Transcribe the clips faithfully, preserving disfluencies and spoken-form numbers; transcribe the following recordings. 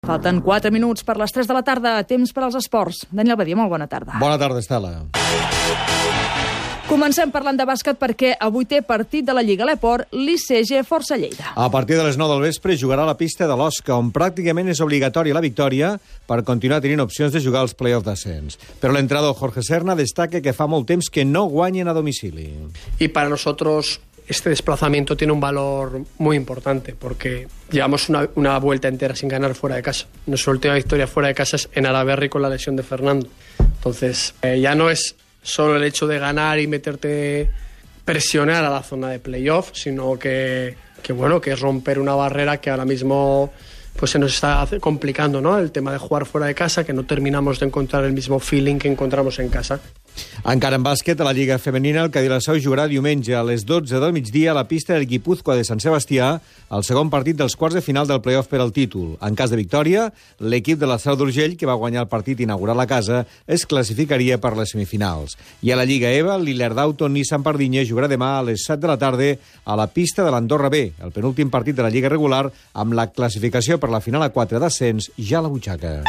Falten quatre minuts per les tres de la tarda, temps per als esports. Daniel Badia, molt bona tarda. Bona tarda, Estela. Comencem parlant de bàsquet perquè avui té partit de la Lliga Leport, l'I C G Força Lleida. A partir de les nou del vespre jugarà a la pista de l'Osca, on pràcticament és obligatòria la victòria per continuar tenint opcions de jugar als play-off d'ascens. Però l'entrenador Jorge Serna destaca que fa molt temps que no guanyen a domicili. Y para nosotros este desplazamiento tiene un valor muy importante porque llevamos una, una vuelta entera sin ganar fuera de casa. Nuestra última victoria fuera de casa es en Araberri con la lesión de Fernando. Entonces, eh, ya no es solo el hecho de ganar y meterte, presionar a la zona de playoff, sino que, que, bueno, que es romper una barrera que ahora mismo pues se nos está complicando, ¿no? El tema de jugar fuera de casa, que no terminamos de encontrar el mismo feeling que encontramos en casa. Encara en bàsquet, a la Lliga Femenina, el Cadillac jugarà diumenge a les dotze del migdia a la pista del Guipúzcoa de Sant Sebastià, el segon partit dels quarts de final del playoff per al títol. En cas de victòria, l'equip de la Seu d'Urgell, que va guanyar el partit inaugural a casa, es classificaria per les semifinals. I a la Lliga EVA, l'Illerdauton Nissan Pardinya jugarà demà a les set de la tarda a la pista de l'Andorra B, el penúltim partit de la Lliga regular, amb la classificació per la final a quatre d'ascens ja a la butxaca.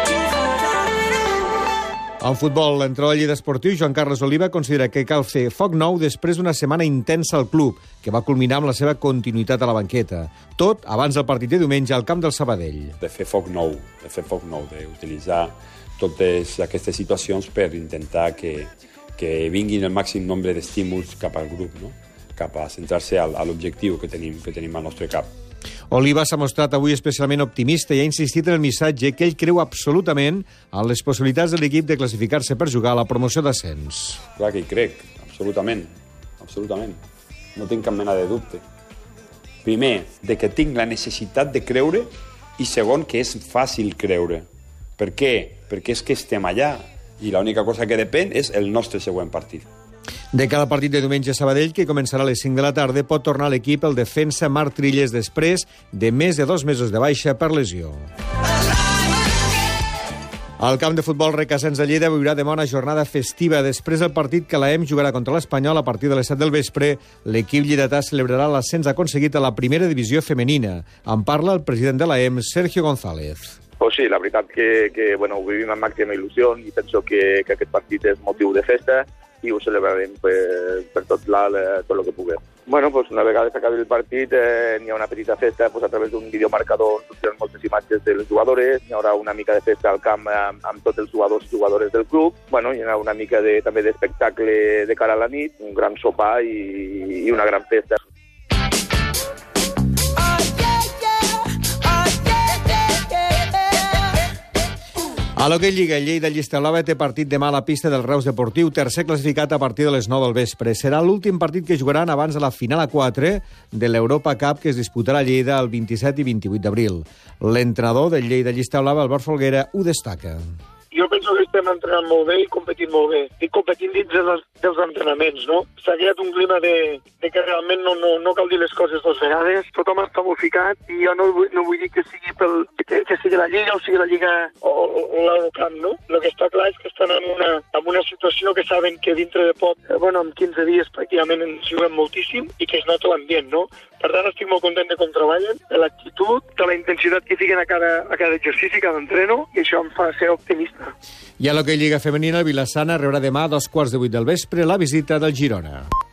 En futbol, l'entrenador del Lleida Esportiu, Joan Carles Oliva, considera que cal fer foc nou després d'una setmana intensa al club, que va culminar amb la seva continuïtat a la banqueta. Tot abans del partit de diumenge al camp del Sabadell. De fer foc nou, de fer foc nou, d'utilitzar totes aquestes situacions per intentar que, que vinguin el màxim nombre d'estímuls cap al grup, no? Cap a centrar-se a l'objectiu que tenim, que tenim al nostre cap. Oliva s'ha mostrat avui especialment optimista i ha insistit en el missatge que ell creu absolutament en les possibilitats de l'equip de classificar-se per jugar a la promoció d'ascens. Clar que hi crec, absolutament, absolutament. No tinc cap mena de dubte. Primer, de que tinc la necessitat de creure i segon, que és fàcil creure. Per què? Perquè és que estem allà i l'única cosa que depèn és el nostre següent partit. De cada partit de diumenge a Sabadell, que començarà a les cinc de la tarda, pot tornar a l'equip el defensa Marc Trilles després de més de dos mesos de baixa per lesió. El camp de futbol Requesens de Lleida viurà demà una jornada festiva. Després del partit que l'A E M jugarà contra l'Espanyol a partir de les set del vespre, l'equip lleidatà celebrarà l'ascens aconseguit a la primera divisió femenina. En parla el president de l'A E M, Sergio González. Pues sí, la veritat que, que bueno, ho vivim amb màxima il·lusió i penso que, que aquest partit és motiu de festa i ho celebrarem per, per tot, la, tot el que puguem. Bueno, pues una vegada s'acabi el partit eh, n'hi ha una petita festa pues, a través d'un videomarcador, sortiran moltes imatges de les jugadores, hi haurà una mica de festa al camp amb, amb tots els jugadors i jugadores del club, bueno, hi haurà una mica de, també d'espectacle de cara a la nit, un gran sopar i, i una gran festa. A l'Hockey Lliga, Lleida Llista Blava té partit demà a la pista del Reus Deportiu, tercer classificat a partir de les nou del vespre. Serà l'últim partit que jugaran abans de la final a quatre de l'Europa Cup que es disputarà a Lleida el vint-i-set i vint-i-vuit d'abril. L'entrenador del Lleida Llista Blava, Albert Folguera, ho destaca. Jo penso que estem entrenant molt bé i competint molt bé. I competint dins dels, dels entrenaments, no? S'ha creat un clima de, de que realment no, no, no cal dir les coses dues vegades. Tothom està molt ficat i jo no, no vull dir que sigui, pel, que, que sigui la Lliga o sigui la Lliga o, o, o l'Eurocamp, no? El que està clar és que estan en una, en una situació que saben que dintre de poc, eh, bueno, en quinze dies pràcticament ens juguem moltíssim i que es nota l'ambient, no? Per tant, estic molt content de com treballen, de l'actitud, de la intensitat que fiquen a cada, a cada exercici, cada entreno, i això em fa ser optimista. I a l'Hockey Lliga Femenina, el Vilassana rebrà demà a dos quarts de vuit del vespre la visita del Girona.